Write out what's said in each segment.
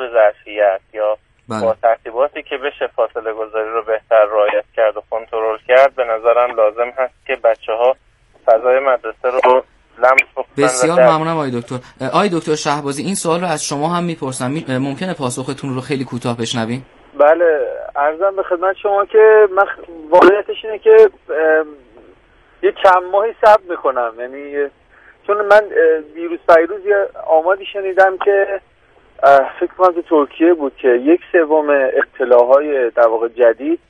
ظرفیت یا با ترتیباتی که بشه فاصله گذاری رو بهتر رعایت کرد و کنترل کرد، به نظرم لازم هست که بچه‌ها فضای مدرسه رو لمس بکنن. بسیار ممنونم آقای دکتر. آقای دکتر شهبازی، این سوال رو از شما هم میپرسم، ممکنه پاسختون رو خیلی کوتاه بشنویم؟ بله، عرضم به خدمت شما که واقعیتش اینه که یه چند ماهی صبر میکنم، یعنی چون من دیروز یه آماری شنیدم که فکر کنم تو ترکیه بود که 1/3 ابتلاهای در واقع جدید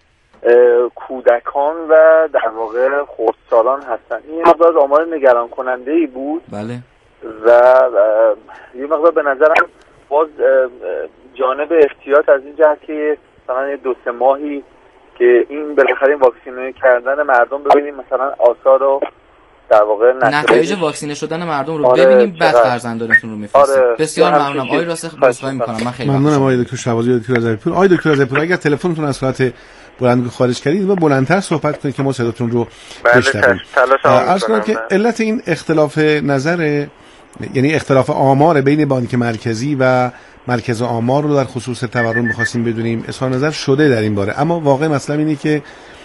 کودکان و در واقع خردسالان هستن. این مقدار آمار نگران کننده ای بود. بله. و یه مقدار به نظرم باز جانب احتیاط از این جهت که مثلا 2-3 ماهی که این بالاخره واکسینه کردن مردم ببینیم مثلا آثار رو در واقع نتایج واکسینه شدن مردم رو ببینیم، بعد فرزندانتون رو میفرستید. بسیار ممنونم آقای راسخ، بازخواهی میکنم. من خیلی ممنونم آقای دکتر شهبازی، دکتر رضوی‌پور. آقای دکتر رضوی‌پور، اگر تلفنتون از صورت بلند خارج کردید و بلندتر صحبت کنید که ما صداتون رو بشنویم. عرض کنم که علت این اختلاف نظر، یعنی اختلاف آمار بین بانک مرکزی و مرکز آمار رو در خصوص تورم می‌خواستیم بدونیم. اظهار نظر شده در این باره، اما واقع مسئله اینه که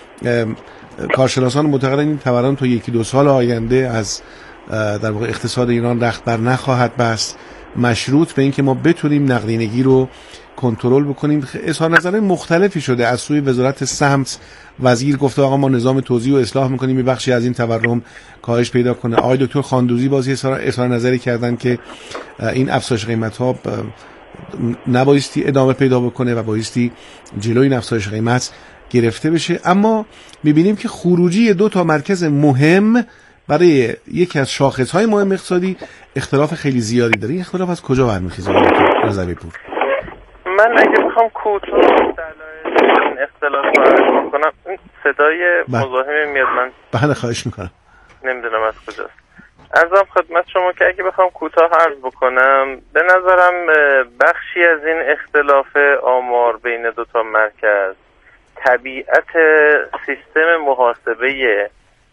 کارشناسان معتقدن این تورم تا 1-2 سال آینده از در واقع اقتصاد ایران رخت بر نخواهد بست، مشروط به اینکه ما بتونیم نقدینگی رو کنترل بکنیم. اظهار نظر مختلفی شده از سوی وزارت سمت. وزیر گفته آقا ما نظام توزیع و اصلاح می‌کنیم، یه بخشی از این تورم کاهش پیدا کنه. آقای دکتر خاندوزی بازی اظهار نظری کردن که این افزایش قیمت‌ها نبایستی ادامه پیدا بکنه و بایستی جلوی این افزایش قیمت گرفته بشه. اما می‌بینیم که خروجی 2 مرکز مهم برای یکی از شاخص‌های مهم اقتصادی اختلاف خیلی زیادی داره. این اختلاف از کجا برمیخیزه آقای دکتر رضوی‌پور؟ من اگه بخوام کوتاه دلایل این اختلاف رو عرض کنم، این صدای مزاحم میاد، من بله خواهش میکنم، نمیدونم از کجاست. عرضم خدمت شما که اگه بخوام کوتاه عرض بکنم، به نظرم بخشی از این اختلاف آمار بین 2 مرکز طبیعت سیستم محاسبه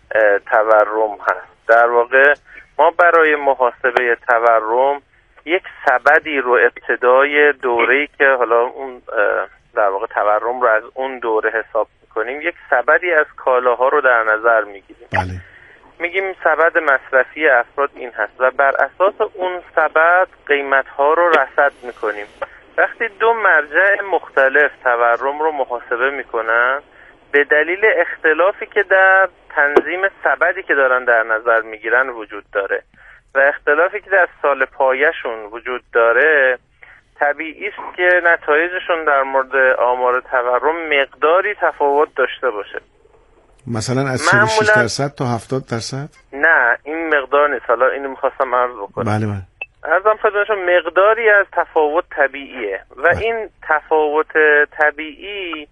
تورم هست. در واقع ما برای محاسبه تورم یک سبدی رو ابتدای دوره‌ای که حالا اون در واقع تورم رو از اون دوره حساب می‌کنیم، یک سبدی از کالاها رو در نظر می‌گیریم. بله. میگیم سبد مصرفی افراد این هست و بر اساس اون سبد قیمت‌ها رو رصد می‌کنیم. وقتی 2 مرجع مختلف تورم رو محاسبه می‌کنن، به دلیل اختلافی که در تنظیم سبدی که دارن در نظر می‌گیرن وجود داره و اختلافی که در سال پایه‌شون وجود داره، طبیعی است که نتایجشون در مورد آمار تورم مقداری تفاوت داشته باشه. مثلا از 46% تا 70%؟ نه، این مقدار نیست. حالا اینو می‌خواستم عرض بکنم. بله بله. عرضم خدمتتون مقداری از تفاوت طبیعیه و این تفاوت طبیعی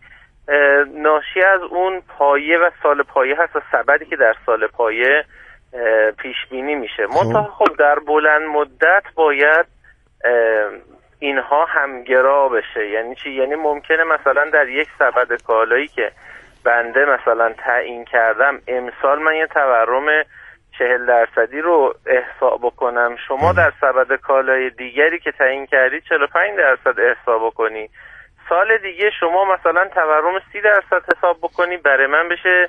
ناشی از اون پایه و سال پایه هست و سبدی که در سال پایه پیش بینی میشه. خب در بلند مدت باید اینها همگرا بشه. یعنی چی؟ یعنی ممکنه مثلا در یک سبد کالایی که بنده مثلا تعیین کردم امسال من یه تورم 40% رو احصا بکنم، شما در سبد کالای دیگری که تعیین کردی 45% احصا بکنی، سال دیگه شما مثلا تورم 30% حساب بکنی، برای من بشه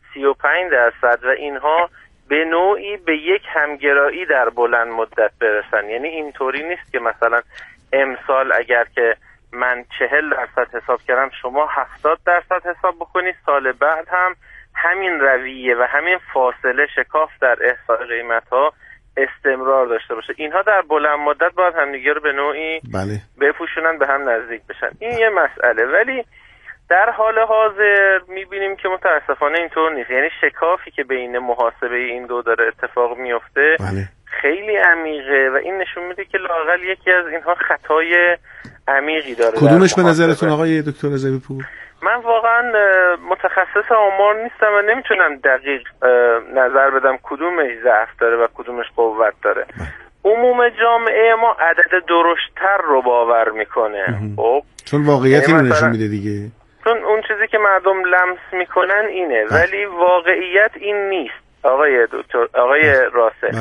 35% و اینها به نوعی به یک همگرایی در بلند مدت برسن. یعنی اینطوری نیست که مثلا امسال اگر که من 40% حساب کردم شما 70% حساب بکنی، سال بعد هم همین رویه و همین فاصله شکاف در احصای قیمت‌ها استمرار داشته باشه. اینها در بلند مدت باید همدیگه رو به نوعی بپوشونن، به هم نزدیک بشن. این یه مسئله. ولی در حال حاضر میبینیم که متاسفانه اینطور نیست. یعنی شکافی که بین محاسبه این دو داره اتفاق میفته خیلی عمیقه و این نشون میده که لااقل یکی از اینها خطای عمیقی داره. کدومش به نظرتون آقای دکتر رضوی‌پور؟ من واقعا متخصص آمار نیستم و نمیتونم دقیق نظر بدم کدومش ضعف داره و کدومش قوت داره. عموم جامعه ما عدد درشت‌تر رو باور میکنه. خب چون واقعیت اینو نشون میده دیگه. چون اون چیزی که مردم لمس میکنن اینه، ولی واقعیت این نیست. آقای دکتر، آقای راسل،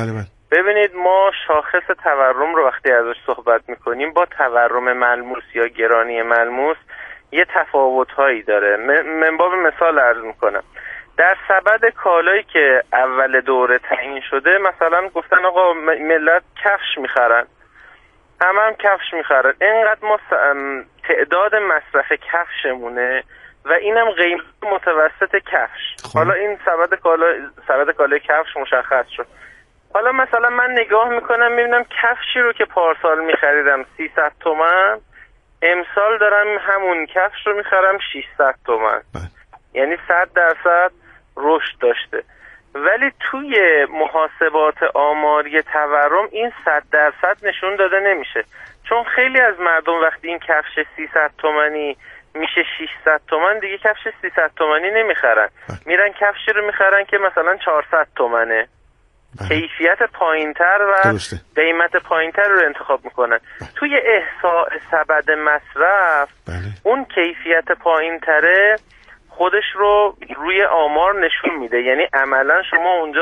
ببینید ما شاخص تورم رو وقتی ازش صحبت میکنیم با تورم ملموس یا گرانی ملموس یه تفاوت‌هایی داره. من باب مثال عرض میکنم. در سبد کالایی که اول دوره تعیین شده مثلا گفتن آقا ملت کفش میخرن، هم کفش میخرن، اینقدر ما تعداد مصرف کفشمونه و اینم قیمت متوسط کفش. حالا این سبد کالای کفش مشخص شد. حالا مثلا من نگاه میکنم میبینم کفشی رو که پارسال میخریدم 300 تومن، امسال دارم همون کفش رو میخرم 600 تومن، یعنی 100% رشد داشته. ولی توی محاسبات آماری تورم این 100% نشون داده نمیشه، چون خیلی از مردم وقتی این کفش 300 تومانی میشه 600 تومن دیگه کفش 300 تومانی نمیخرن، میرن کفشی رو میخرن که مثلا 400 تومنه، کیفیت پایینتر و قیمت پایینتر رو انتخاب میکنن. توی احصاء سبد مصرف اون کیفیت پایینتره خودش رو روی آمار نشون میده، یعنی عملا شما اونجا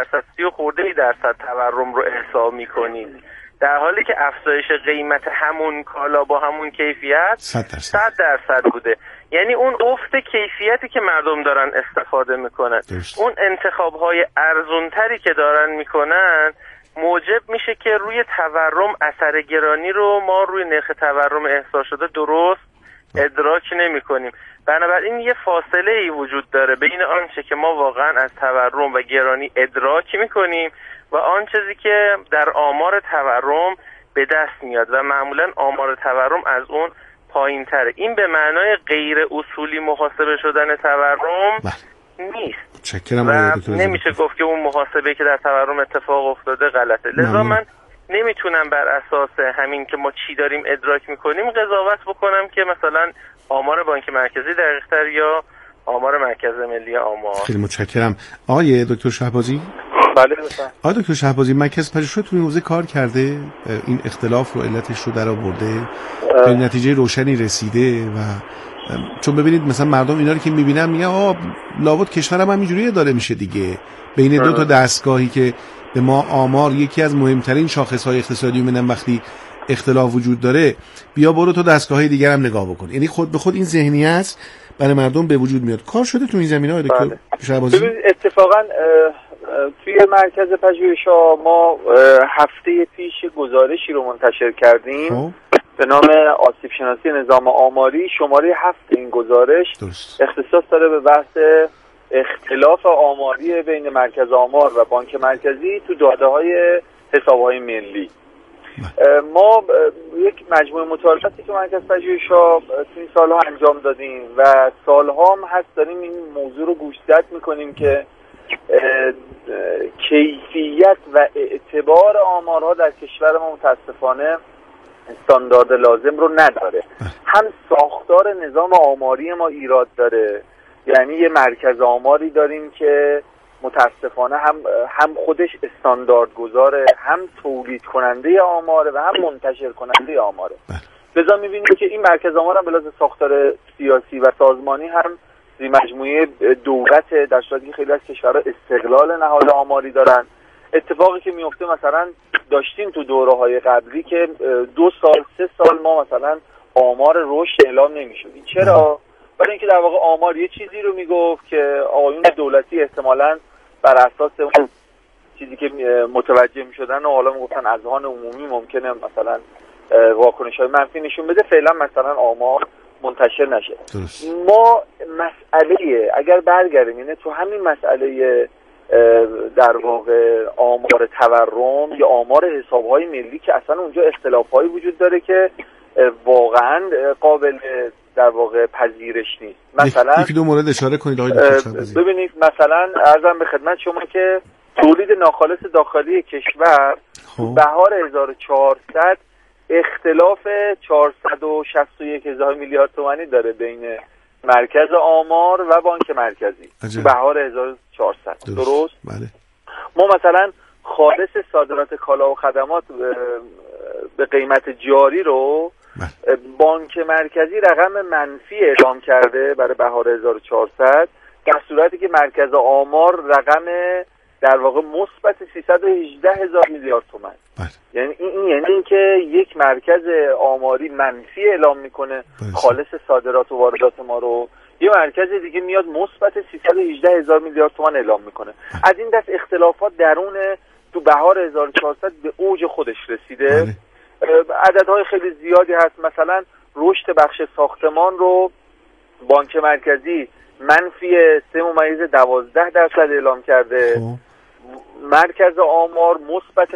30% تورم رو احصا میکنید، در حالی که افزایش قیمت همون کالا با همون کیفیت 100% بوده. یعنی اون افت کیفیتی که مردم دارن استفاده میکنن، اون انتخابهای ارزونتری که دارن میکنن موجب میشه که روی تورم اثر گرانی رو ما روی نرخ تورم احصا شده درست ادراک نمی کنیم. بنابراین یه فاصله ای وجود داره بین آنچه که ما واقعا از تورم و گرانی ادراک می کنیم و آن چیزی که در آمار تورم به دست میاد و معمولا آمار تورم از اون پایین تره. این به معنای غیر اصولی محاسبه شدن تورم نیست و نمیشه گفت که اون محاسبه که در تورم اتفاق افتاده غلطه. لذا من نمیتونم بر اساس همین که ما چی داریم ادراک میکنیم قضاوت بکنم که مثلا آمار بانک مرکزی دقیق‌تر یا آمار مرکز ملی آمار. خیلی متشکرم. آقای دکتر شهبازی؟ بله بفرمایید. آقای دکتر شهبازی، مرکز پژوهش تو این حوزه کار کرده، این اختلاف رو علتش رو در آورده، به نتیجه روشنی رسیده؟ و چون ببینید مثلا مردم اینا رو که میبینن میگن آقا لابد کشورم هم اینجوری اداره میشه دیگه، بین دو تا دستگاهی که به ما آمار یکی از مهمترین شاخص‌های اقتصادی میدن، وقتی اختلاف وجود داره بیا برو تو دستگاه‌های دیگر هم نگاه بکن. یعنی خود به خود این ذهنیت برای مردم به وجود میاد. کار شده تو این زمینه‌ها دکتر شهبازی؟ ببینید اتفاقا توی مرکز پژوهش ما هفته پیش گزارشی رو منتشر کردیم به نام آسیب شناسی نظام آماری. شماره 7 این گزارش اختصاص داره به بحث اختلاف آماری بین مرکز آمار و بانک مرکزی تو داده‌های حساب‌های ملی. ما یک مجموعه مطالعاتی که مرکز پژوهش‌ها تو این سال‌ها انجام دادیم و سال‌ها هم هست داریم این موضوع رو گوشزد می‌کنیم که کیفیت و اعتبار آمارها در کشور ما متاسفانه استاندارد لازم رو نداره. هم ساختار نظام آماری ما ایراد داره، یعنی یه مرکز آماری داریم که متاسفانه هم خودش استاندارد گذاره، هم تولید کننده آماره و هم منتشر کننده آماره. لذا می‌بینیم که این مرکز آمار هم به لحاظ ساختار سیاسی و سازمانی هم زیر مجموعه دولت، در صورتی که خیلی از کشورها استقلال نهاد آماری دارن. اتفاقی که میفته مثلا داشتیم تو دوره‌های قبلی که 2 سال 3 سال ما مثلا آمار رشد اعلام نمی‌شد. چرا؟ برای اینکه در واقع آمار یه چیزی رو میگفت که آقایون دولتی احتمالاً بر اساس اون چیزی که متوجه می‌شدن و حالا میگفتن اذهان عمومی ممکنه مثلا واکنش‌های منفی نشون بده، فعلا مثلا آمار منتشر نشه. ما مسئله اگر برگردیم یعنی تو همین مسئله در واقع آمار تورم یا آمار حساب‌های ملی که اصلا اونجا اختلاف‌هایی وجود داره که واقعاً قابل در واقع پذیرش نیست. مثلا یکی دو مورد اشاره کنید آقای دکتر شهبازی. ببینید مثلا عرضم به خدمت شما که تولید ناخالص داخلی کشور بهار 1400 اختلاف 461 میلیارد تومانی داره بین مرکز آمار و بانک مرکزی بهار 1400. درست؟ بله. ما مثلا خالص صادرات کالا و خدمات به قیمت جاری رو بانک مرکزی رقم منفی اعلام کرده برای بهار 1400، در صورتی که مرکز آمار رقم در واقع مثبت 318,000 میلیارد تومان. یعنی این که یک مرکز آماری منفی اعلام میکنه خالص صادرات و واردات ما رو، یه مرکز دیگه میاد مثبت 318,000 میلیارد تومان اعلام میکنه. از این دست اختلافات درون تو بهار 1400 به اوج خودش رسیده. عددهای خیلی زیادی هست. مثلا رشد بخش ساختمان رو بانک مرکزی منفی 3.12% اعلام کرده. مرکز آمار مثبت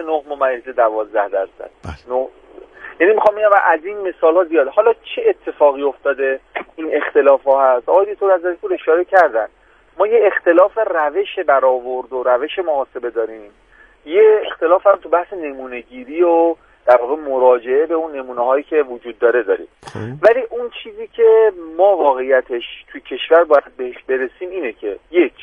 9.12%. یعنی میخوام بگم از این مثال ها زیاده. حالا چه اتفاقی افتاده این اختلاف ها هست؟ آقای دکتر رضوی پور اشاره کردن ما یه اختلاف روش برآورد و روش محاسبه داریم، یه اختلاف هم تو بحث نمونه گیری و در واقع مراجعه به اون نمونه هایی که وجود داره داریم. ولی اون چیزی که ما واقعیتش توی کشور باید بهش برسیم اینه که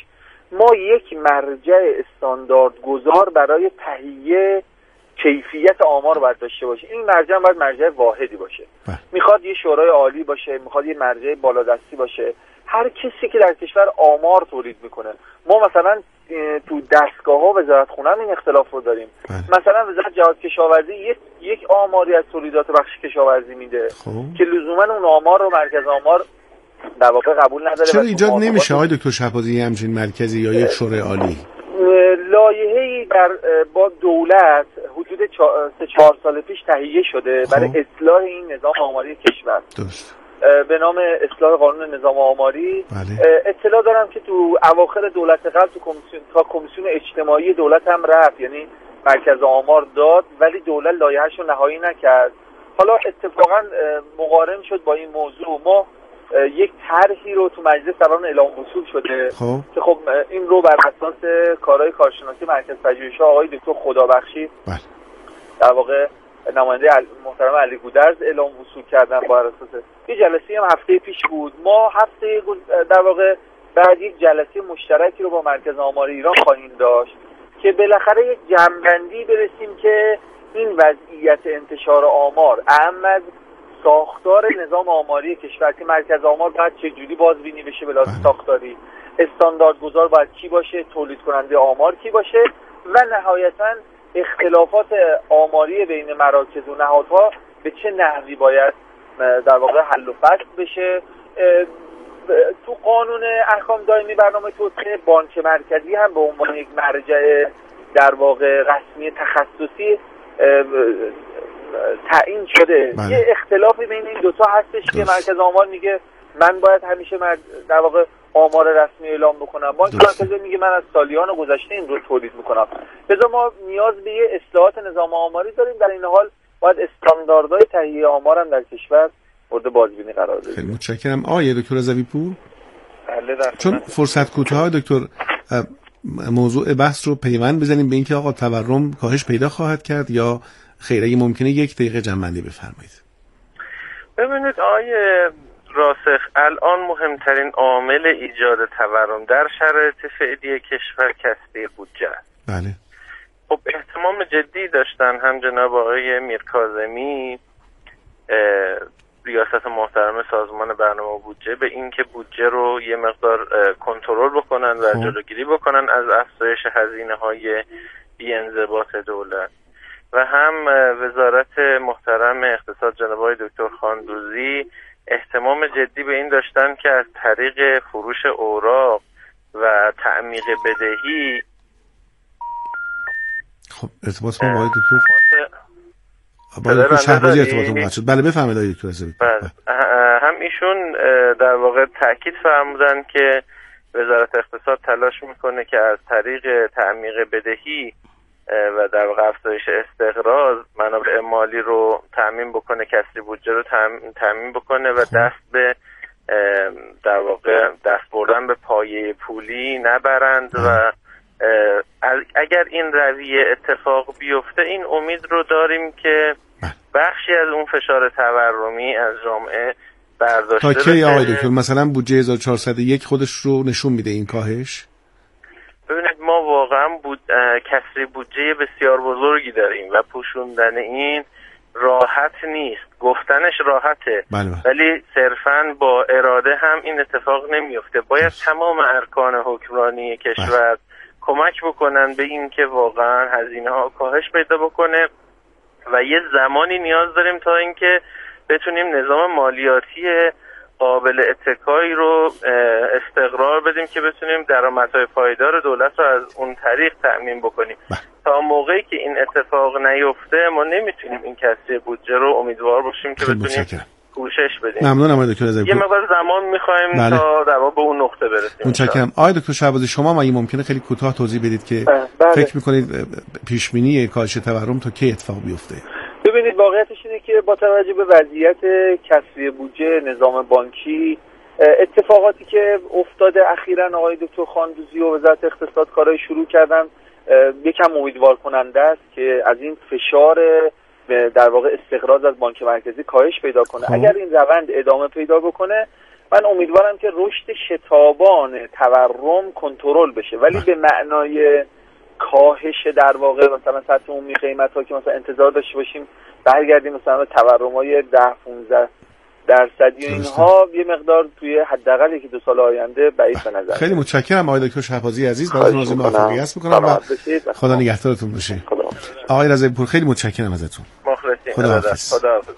ما یک مرجع استانداردگذار برای تهیه کیفیت آمار باید داشته باشه. این مرجع باید مرجع واحدی باشه. میخواد یه شورای عالی باشه، میخواد یه مرجع بالادستی باشه. هر کسی که در کشور آمار تولید میکنه، ما مثلا تو دستگاه ها وزارتخونه این اختلاف رو داریم. مثلا وزارت جهاد کشاورزی یک آماری از تولیدات بخش کشاورزی میده که لزوما اون آمار رو مرکز آمار در واقع قبول نداره. چرا ایجاد نمیشه آقای دکتر شهبازی همچین مرکزی یا یک شورای عالی؟ لایحه‌ای با دولت حدود 3-4 سال پیش تهیه شده برای اصلاح این نظام آماری کشور. درست. به نام اصلاح قانون نظام آماری. اطلاع دارم که تو اواخر دولت قبل تا کمیسیون اجتماعی دولت هم رفت، یعنی مرکز آمار داد ولی دولت لایحه‌اش رو نهایی نکرد. حالا اتفاقا مقارن شد با این موضوع، ما یک طرحی رو تو مجلس درون اعلام وصول شده که خب این رو بر اساس کارهای کارشناسی مرکز پژوهش‌ها آقای دکتر خدابخشی در واقع نماینده محترم علی گودرز اعلام وصول کردن. بر اساس یه جلسه هم هفته پیش بود. ما هفته در واقع بعد یک جلسه مشترکی رو با مرکز آمار ایران خواهیم داشت که بالاخره یک جمع‌بندی برسیم که این وضعیت انتشار آمار اهم از ساختار نظام آماری کشور که مرکز آمار باید چجوری بازبینی بشه به لحاظ ساختاری، استانداردگذار باید کی باشه، تولید کننده آمار کی باشه و نهایتاً اختلافات آماری بین مراکز و نهادها به چه نحوی باید در واقع حل و فصل بشه. تو قانون احکام دائمی برنامه توسعه بانک مرکزی هم به عنوان یک مرجع در واقع رسمی تخصصی تعیین شده. یه اختلافی بین این دوتا هستش که مرکز آمار میگه من باید همیشه در واقع آمار رسمی اعلام بکنم، بانک مرکزی میگه من از سالیان گذشته این رو تولید میکنم. لذا ما نیاز به یه اصلاحات نظام آماری داریم. در این حال باید استانداردهای تهیه آمار هم در کشور مورد بازبینی قرار بدیم. خیلی متشکرم. آقای دکتر رضوی پور، چون فرصت کوتاه دکتر موضوع بحث رو پیوند بزنیم به اینکه آقا تورم کاهش پیدا خواهد کرد یا خیر؟ اگه ممکنه 1 دقیقه جمع‌بندی بفرمایید. ببینید آقای راسخ، الان مهمترین عامل ایجاد تورم در شرایط فعلی کشور کسری بودجه است. بله. خب اهتمام جدی داشتن هم جناب آقای میرکاظمی ریاست محترم سازمان برنامه بودجه به این که بودجه رو یه مقدار کنترل بکنن و جلوگیری بکنن از افزایش هزینه‌های بی‌انضباط دولت، و هم وزارت محترم اقتصاد جناب آقای دکتر خاندوزی اهتمام جدی به این داشتن که از طریق فروش اوراق و تعمیق بدهی. خب ارتباط ما با آقای دکتر شهبازی ارتباطمون قطع شد. بله بفرمایید آقای دکتر رضوی. هم ایشون در واقع تاکید فرمودن که وزارت اقتصاد تلاش میکنه که از طریق تعمیق بدهی و در واقع افزایش استقراض منابع مالی رو تامین بکنه، کسری بودجه رو تامین بکنه و دست به در واقع دست بردن به پایه پولی نبرند و اگر این رویه اتفاق بیفته این امید رو داریم که بخشی از اون فشار تورمی از جامعه برداشته بشه. تا کی آقای دکتر مثلا بودجه 1401 خودش رو نشون میده این کاهش؟ ببینید ما واقعا کسری بودجه بسیار بزرگی داریم و پوشوندن این راحت نیست. گفتنش راحته ولی صرفاً با اراده هم این اتفاق نمیفته. باید تمام ارکان حکمرانی کشور کمک بکنن به این که واقعا هزینه ها کاهش پیدا بکنه و یه زمانی نیاز داریم تا اینکه بتونیم نظام مالیاتی قابل اتکایی رو استقرار بدیم که بتونیم درآمدهای پایدار دولت رو از اون طریق تأمین بکنیم. تا موقعی که این اتفاق نیفته ما نمیتونیم این کسری بودجه رو امیدوار باشیم که بتونیم کوشش بدیم. ممنونم آقای دکتر رضایی. یه مقدار زمان می‌خوایم تا در واقع به اون نقطه برسیم. متشکرم. آقای دکتر شهبازی شما اگه ممکنه خیلی کوتاه توضیح بدید که فکر می‌کنید پیش بینی کاهش تورم تا کی اتفاق بیفته؟ ببینید واقعیتش اینه که با توجه به وضعیت کسری بودجه نظام بانکی اتفاقاتی که افتاده اخیراً آقای دکتر خاندوزی و وزارت اقتصاد کارهای شروع کردن یکم امیدوار کننده است که از این فشار در واقع استقراض از بانک مرکزی کاهش پیدا کنه. اگر این روند ادامه پیدا بکنه من امیدوارم که رشد شتابان تورم کنترل بشه، ولی به معنای کاهش در واقع مثلا سطح عمومی قیمت‌ها که مثلا انتظار داشته باشیم برگردیم مثلا به تورم‌های 10-15% و اینها یه مقدار توی حداقل 1-2 سال آینده بعید به نظر. خیلی متشکرم آقای دکتر شهبازی عزیز، براتون آرزوی موفقیت می‌کنم و خدا نگهدارتون باشه. آقای رضایی پور خیلی متشکرم ازتون. مخلصیم. خدا حافظ.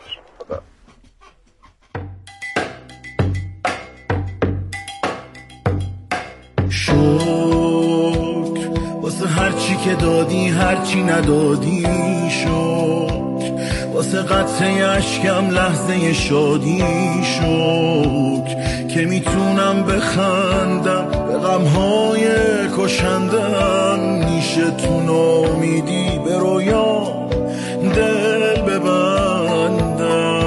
شکر واسه هر چی که دادی هر چی ندادی، شکر واسه قطره اشکم لحظه شادی، شکر که میتونم بخندم به غمهای کشندم، نیشه تو نامیدی به رویام دل ببندم.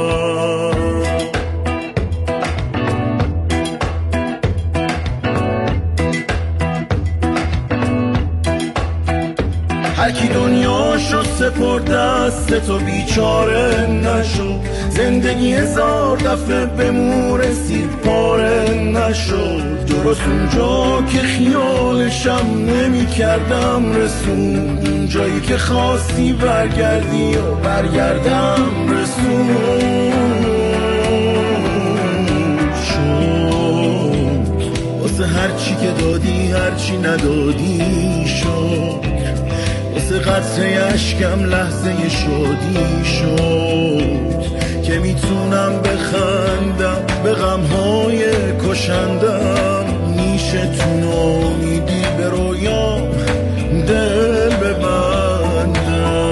هرکی دنیاشو سپرد دست تو بیچاره نشو، زندگی 1000 دفعه به مو رسید پاره نشد، درست اونجا که خیالشم نمی کردم رسون، اونجایی که خواستی برگردی و برگردم رسون. شد واسه هرچی که دادی هرچی ندادی، شد واسه قطره اشکم لحظه شادی، شد که میتونم بخندم به غمهای کشندم، نیشه تو نامیدی به رویام دل ببندم.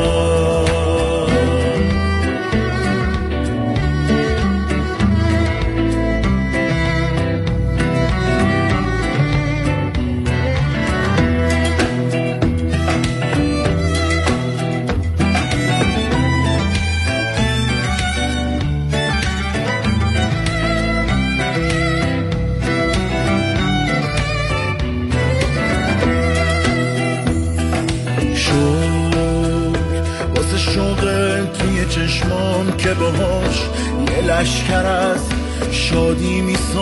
چشمام که باهاش یه لشکر از شادی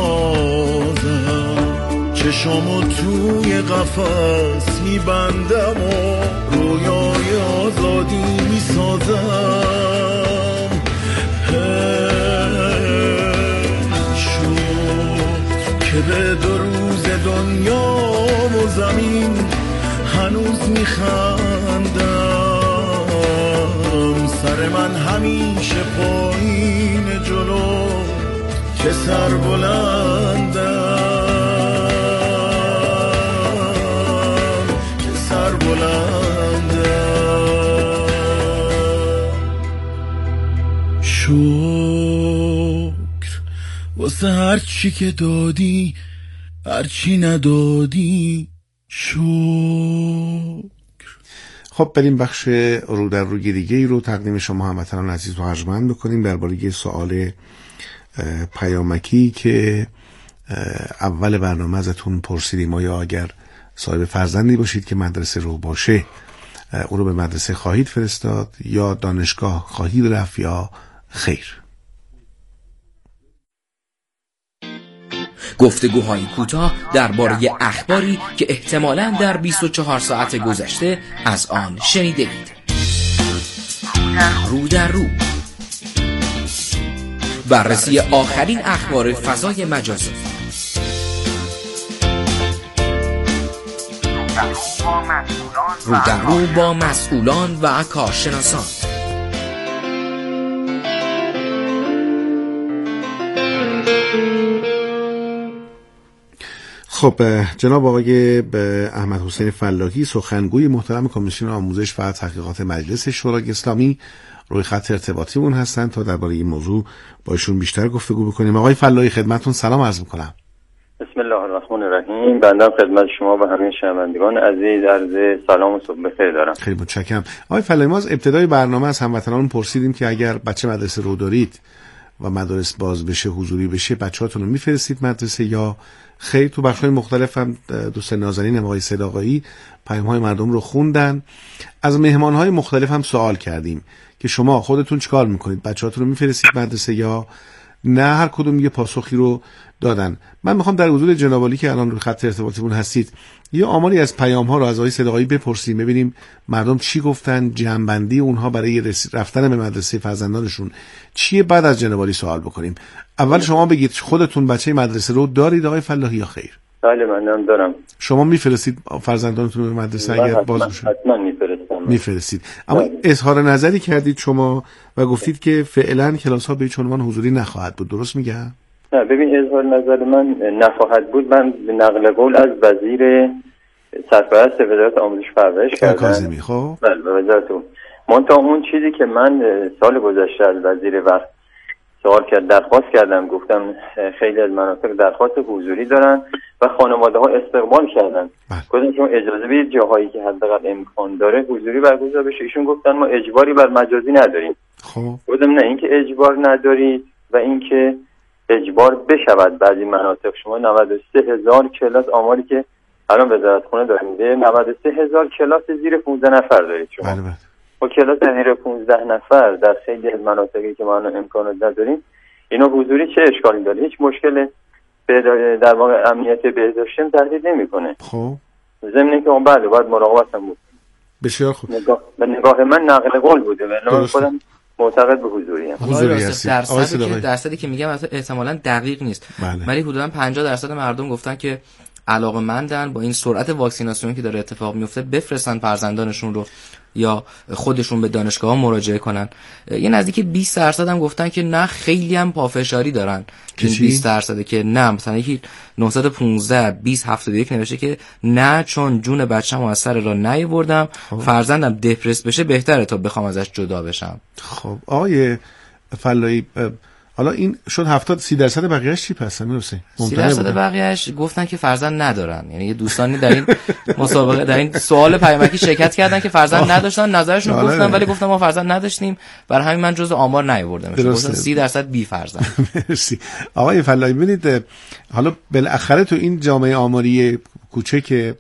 میسازم، چشامو توی قفس میبندم و رویای آزادی میسازم. شد که به 2 روز دنیا و زمین هنوز میخندم، سر من همیشه پایین جلو که سر بلندم، که سر بلندم. شکر واسه هر چی که دادی هر چی ندادی، شکر. خب بریم بخش رو در روی دیگه ای رو تقدیم شما هموطنان عزیز و ارجمند بکنیم درباره سوال پیامکی که اول برنامه ازتون پرسیدیم آیا اگر صاحب فرزندی باشید که مدرسه رو باشه او رو به مدرسه خواهید فرستاد یا دانشگاه خواهید رفت یا خیر؟ گفتگوهای کوتاه درباره اخباری که احتمالاً در 24 ساعت گذشته از آن شنیدید. رو در رو، بررسی آخرین اخبار فضای مجازی. رو در رو با مسئولان و کارشناسان. خب جناب آقای احمد حسین فلاحی، سخنگوی محترم کمیسیون آموزش و تحقیقات مجلس شورای اسلامی، روی خط ارتباطیمون هستن تا درباره این موضوع با ایشون بیشتر گفتگو بکنیم. آقای فلاحی خدمتتون سلام عرض میکنم. بسم الله الرحمن الرحیم. بنده خدمت شما و همه شنوندگان عزیز عرض سلام و صبح بخیر دارم. خیلی متشکرم. آقای فلاحی، ما از ابتدای برنامه از هموطنان پرسیدیم که اگر بچه مدرسه رو دارید و مدارس باز بشه، حضوری بشه، بچه‌هاتون رو میفرستید مدرسه یا خیر؟ تو بخش‌های مختلف هم دوست نازنین آقای سید آقایی پیام‌های مردم رو خوندن. از مهمان‌های مختلف هم سوال کردیم که شما خودتون چیکار می‌کنید؟ بچه‌هاتون رو میفرستید مدرسه یا نه؟ هر کدوم یه پاسخی رو دادن. من می‌خوام در حضور جناب عالی که الان روی خط ارتباطیمون هستید یه آماری از پیام‌ها رو از آقای سید آقایی بپرسیم، ببینیم مردم چی گفتن، جمع‌بندی اونها برای رفتن به مدرسه فرزندانشون چیه، بعد از جناب عالی سوال بکنیم. اول شما بگید خودتون بچه مدرسه رو دارید آقای فلاحی یا خیر؟ بله من دارم. شما میفرستید فرزندانتون به مدرسه اگر باز بشه؟ حتما میفرستید. اما اظهار نظری کردید شما و گفتید که فعلا کلاس‌ها به هیچ عنوان حضوری نخواهد بود، درست میگم؟ نه، ببین اظهار نظر من نخواهد بود، من نقل قول از وزیر سرپرست وزارت آموزش و پرورش کردم. کاظمی. خب بله، وزارت منتها اون چیزی که من سال گذشته از وزیر وقت سوال کرد، درخواست کردم، گفتم خیلی از مناطق درخواست حضوری دارن و خانواده ها استقبال کردن. گفتم شما اجازه بدید جاهایی که حداقل امکان داره حضوری برگزار بشه. ایشون گفتن ما اجباری بر مجازی نداریم. خب گفتم نه، اینکه اجبار ندارید و اینکه اجبار بشود. بعضی مناطق شما 93,000 کلاس، آماری که الان وزارتخونه داره میده 93,000 کلاس زیر 15 نفر دارید شما. بله بله. با کلاس زیر 15 نفر در خیلی از مناطقی که ما امکانات نداریم، اینا حضوری چه اشکالی داره؟ هیچ مشکل در واقع امنیت بهداشتی تهدید نمیکنه. خب ضمن اینکه اون بله باید مراقبت هم بود. بسیار خوب. به نگاه من نقل قول بوده و من خودم معتقد به حضوری ام. حضوری هستید. درصدی که میگم احتمالاً دقیق نیست، ولی حدوداً 50% مردم گفتن که علاقه‌مندن با این سرعت واکسیناسیون که داره اتفاق میفته بفرستن فرزندانشون رو یا خودشون به دانشگاه‌ها مراجعه کنن. یه نزدیک 20% هم گفتن که نه، خیلی هم پافشاری دارن. این 20% که نه، مثلا یکی 915 2071 نوشته که نه، چون جون بچه‌مو از سر راه نیاوردم، فرزندم دپرس بشه بهتره تا بخوام ازش جدا بشم. خب آقای فلاحی، حالا این شد 70-30% بقیه‌اش چی پس میرسه؟ 30% بقیه‌اش گفتن که فرزند ندارن. یعنی یه دوستانی در این مسابقه در این سوال پیامکی شرکت کردن که فرزند نداشتن، نظرشون گفتن، ولی گفتم ما فرزند نداشتیم، برای همین من جزء آمار نیاوردم. گفتن 30% بی فرزند. مرسی. آقای فلاحی، ببینید حالا بالاخره تو این جامعه آماری کوچک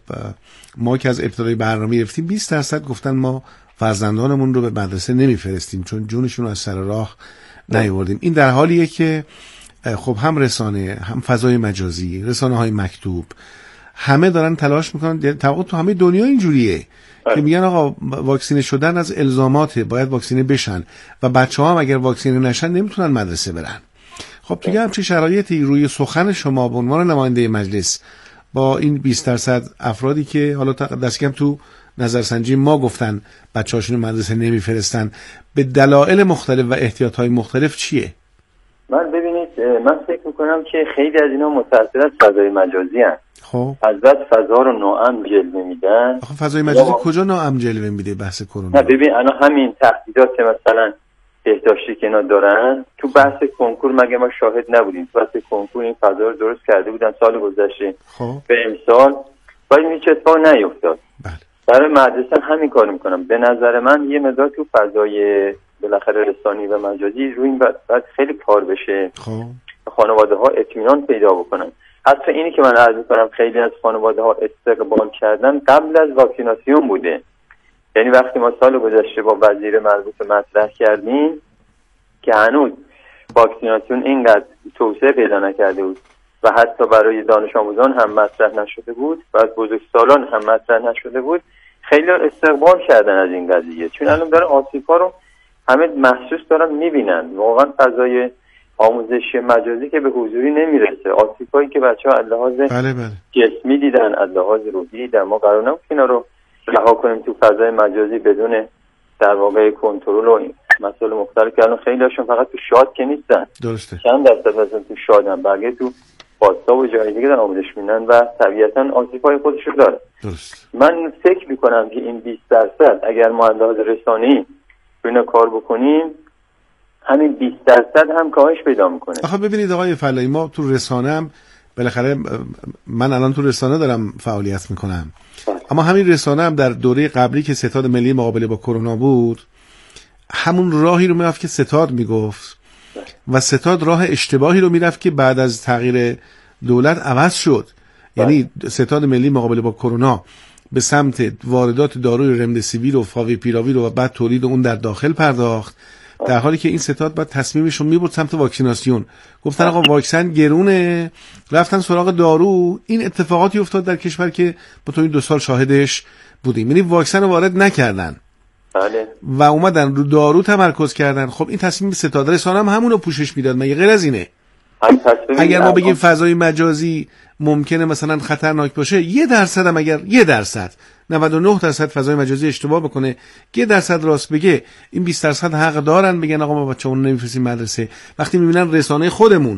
ما که از ابتدای برنامه گرفتیم 20% گفتن ما فرزندانمون رو به مدرسه نمیفرستیم چون جونشون رو از سر راه نیاوردیم. این در حالیه که خب هم رسانه، هم فضای مجازی، رسانه‌های مکتوب، همه دارن تلاش میکنن. طبعا تو همه دنیا اینجوریه که میگن آقا واکسینه شدن از الزاماته، باید واکسینه بشن و بچه‌ها هم اگر واکسینه نشن نمیتونن مدرسه برن. خب توی همچین شرایطی روی سخن شما به عنوان نماینده مجلس با این 20% افرادی که حالا دست کم تو نظرسنجی ما گفتن بچه‌هاشون مدرسه نمیفرستن، به دلایل مختلف و احتیاط‌های مختلف چیه؟ من ببینید، من فکر میکنم که خیلی از اینا متأثر از فضای مجازی هستند. خب از بس فضا رو ناامن جلوه میدن. آخه فضای مجازی کجا ناامن جلوه میده؟ بحث کرونا. نه ببین، الان همین تهدیدات که مثلا بهداشتی که اینا دارن، تو بحث کنکور مگه ما شاهد نبودیم؟ تو بحث کنکور این فضا رو درست کرده بودن سال گذشته. خب به امسال باید هیچ اتفاقی نیفتاد. بله. برای مدرسه همین کار میکنم. به نظر من یه مقدار تو فضای بالاخره رسانی و مجازی روی این باید خیلی کار بشه. خب خانواده ها اطمینان پیدا بکنن. حتی اینی که من عرض میکنم خیلی از خانواده ها استقبال کردن قبل از واکسیناسیون بوده. یعنی وقتی ما سال گذشته با وزیر مربوط مطرح کردیم که هنوز واکسیناسیون اینقدر توسعه پیدا نکرده بود و حتی برای دانش آموزان هم مطرح نشده بود و از بزرگسالان هم مطرح نشده بود، خیلی استقبال کردن از این قضیه، چون الان داره آسیب‌ها رو همه محسوس دارن میبینن. واقعا فضای آموزشی مجازی که به حضوری نمیرسه. آسیبایی که بچه‌ها از لحاظ جسمی دیدن، از لحاظ روحی دیدن، ما قرار نبود اینا رو رها کنیم تو فضای مجازی بدون در واقع کنترل و مسائل مختلف که الان خیلی هاشون فقط تو شاد که نیستن. درسته. چند درصد مثلا تو شادن، بقیه تو باستا و جای دیگه دارن آموزش میدن و طبیعتاً آسیب‌های خودش رو داره. درست. من فکر میکنم که این 20% اگر ما از لحاظ رسانه‌ای روی کار بکنیم، همین 20% هم کاهش پیدا میکنه. آخه ببینید آقای فلاحی، ما تو رسانه هم بالاخره، من الان تو رسانه دارم فعالیت میکنم، اما همین رسانه هم در دوره قبلی که ستاد ملی مقابله با کرونا بود، همون راهی رو میرفت که ستاد میگفت و ستاد راه اشتباهی رو میرفت که بعد از تغییر دولت عوض شد. یعنی ستاد ملی مقابله با کرونا به سمت واردات داروی رمدسیویر و فاویپیراویر و بعد تولید اون در داخل پرداخت، در حالی که این ستاد بعد تصمیمش رو میبرد سمت واکسیناسیون. گفتن آقا واکسن گرونه، رفتن سراغ دارو. این اتفاقاتی افتاد در کشور که ما تو این 2 سال شاهدش بودیم. یعنی واکسن رو وارد نکردن و اومدن رو دارو تمرکز کردن. خب این تصمیم ستاد رسانه هم همون رو پوشش میداد، مگه غیر از اینه؟ اگر ما بگیم فضای مجازی ممکنه مثلا خطرناک باشه، 1% هم، اگر 1%، 99% فضای مجازی اشتباه بکنه، 1% راست بگه، این 20% حق دارن بگن آقا ما بچه‌مون نمیفرستیم مدرسه. وقتی میبینن رسانه خودمون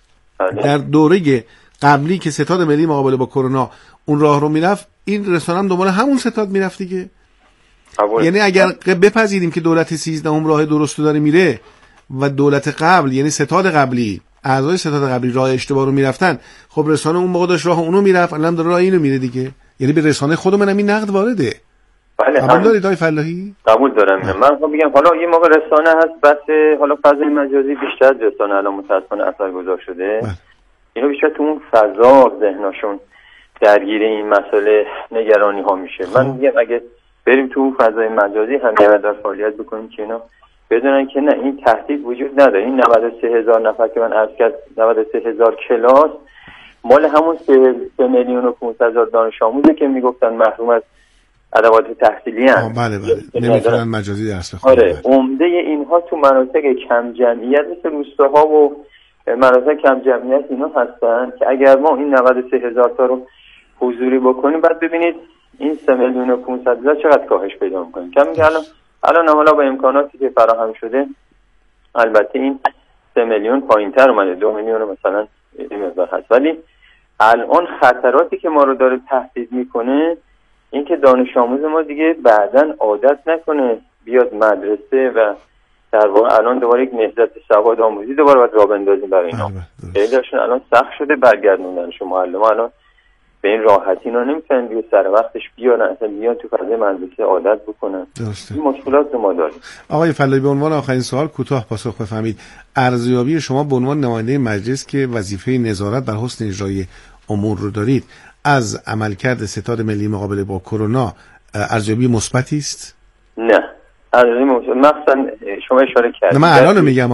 در دوره قبلی که ستاد ملی مقابله با کرونا اون راه رو میرفت، این رسانه هم دنبال همون ستاد میرفت دیگه. یعنی اگر بپذیریم که دولت 13 راه درست داره میره و دولت قبل، یعنی ستاد قبلی، اعضای ستاد قبلی راه اشتباه رو میرفتن، خب رسانه اون موقع داشت راه اونو میرفت، الان داره راه اینو میره دیگه. یعنی به رسانه خودمون هم این نقد وارده. بله، قبول دارید آقای فلاحی؟ قبول دارم. من خب میگم حالا یه موقع رسانه هست، بس حالا فضای مجازی بیشتر رسانه الان متأسفانه اثرگذار شده. اینا بیشتر تو اون فضا ذهنشون درگیر این مسئله نگرانی ها میشه. من میگم اگه بریم تو اون فضای مجازی هم در فعالیت بکنیم که اینا بدونن که نه، این تهدید وجود نداره. این 93,000 نفر که من عرض کردم، 93,000 کلاس مال همون 3,500,000 دانش آموزه که میگفتن محروم از ادوات تحصیلی هستند. بله نمیتونن مجازی درس بخونن. آره، عمده اینها تو مناطق کم جمعیت مثل روستاها و مناطق کم جمعیت اینا هستن که اگر ما این 93,000 تا رو حضوری بکنیم، بعد ببینید این 3,500,000 چقدر کاهش پیدا می‌کنه. که میگه الان حالا با امکاناتی که فراهم شده، البته این 3 میلیون پایین‌تر اومده، 2 میلیون مثلا این مقدار هست، ولی الان خطراتی که ما رو داره تهدید میکنه این که دانش آموز ما دیگه بعداً عادت نکنه بیاد مدرسه و در واقع الان دوباره یک نهضت سواد آموزی دوباره باید راه بندازیم برای اینا. خیلی‌هاشون الان سخت شده برگردوندنشون. معلم‌ها الان به این راحتی اینا نمیتونن دیگه سر وقتش بیارن، اصلا بیان تو فضای مدرسه عادت بکنن. درسته. این مشکلات رو ما داریم. آقای فلاحی، به عنوان آخرین سوال کوتاه پاسخ بفرمایید. ارزیابی شما به عنوان نماینده مجلس که وظیفه نظارت بر حسن اجرای امور رو دارید از عملکرد ستاد ملی مقابله با کرونا، ارزیابی مثبتی است؟ نه، ارزیابی مثبت مثلا شما اشاره کردید. من الان میگم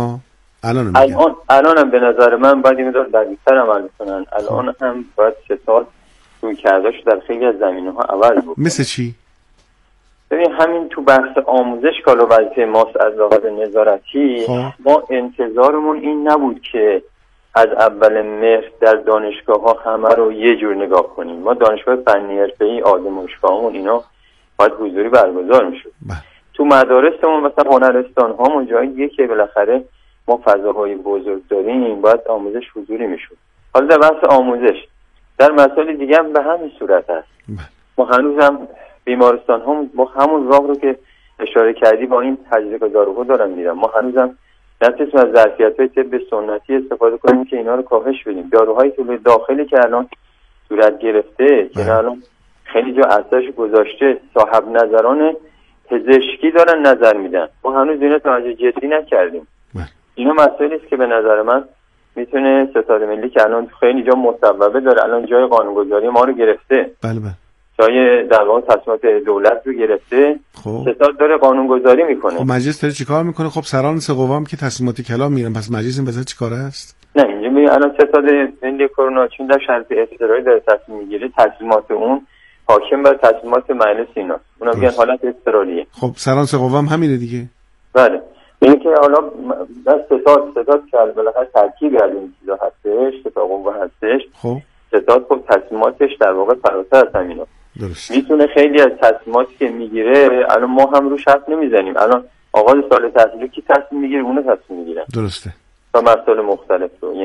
الانم به نظر من باید این دقیق‌تر عمل کنن. الان هم باید ستاد روی کرداش در خیلی از زمینه‌ها عوض بکنه. مثل چی؟ ببین همین تو بحث آموزش که وظیفه ماست از لحاظ نظارتی، ما انتظارمون این نبود که از اول مهر در دانشگاه‌ها همه رو یه جور نگاه کنیم. ما دانشگاه فنی حرفه‌ای آزمایشگاهمون اینا باید حضوری برگزار میشد. تو مدارسمون مثلا هنرستان‌هامون جاییه که بالاخره ما فضاهای بزرگ داریم، باید آموزش حضوری میشد. حالا در بحث آموزش در مسائل دیگه هم به همین صورت هست. ما هنوزم بیمارستان هم با همون راه رو که اشاره کردی با این تجربه داروها دارن میرن. ما هنوزم نتونستیم از ظرفیت‌های طب سنتی استفاده کنیم که اینا رو کاهش بدیم. داروهای طول داخلی که الان صورت گرفته که الان خیلی جا اثرش گذاشته، صاحب نظران پزشکی دارن نظر میدن، ما هنوز اینا توجه جدی نکردیم. اینا مسائلی است که به نظر من میتونه ستاد ملی که الان خیلی جا مصوبه داره، الان جای قانونگذاری ما رو گرفته. بله. جای در واقع تصمیمات دولت رو گرفته. ستاد داره قانونگذاری میکنه. خب مجلس داره چیکار میکنه؟ خب سران سه قوا هم که تصمیمات کلام میگیرن، پس مجلس این واسه چیکار است؟ نه اینجا میگه الان ستاد ملی کرونا چون در شرط اضطراری داره تصمیم میگیره، تصمیمات اون حاکم بر تصمیمات مجلس ایناست. اونا میگن حالت اضطراریه. خب سران سه قوا هم همینه دیگه. بله. این که حالا ستاد که بالاخره ترکیب از این چیزا هستش، ستاد قوا هستش. خب ستاد خب تصمیماتش در واقع فراتر از همینا. درست. میتونه خیلی از تصمیماتی که میگیره الان ما هم روش حرف نمیزنیم. الان آغاز سال تحصیلی کی تصمیم میگیره؟ اونه تصمیم میگیرن. درسته. تا مسائل مختلف رو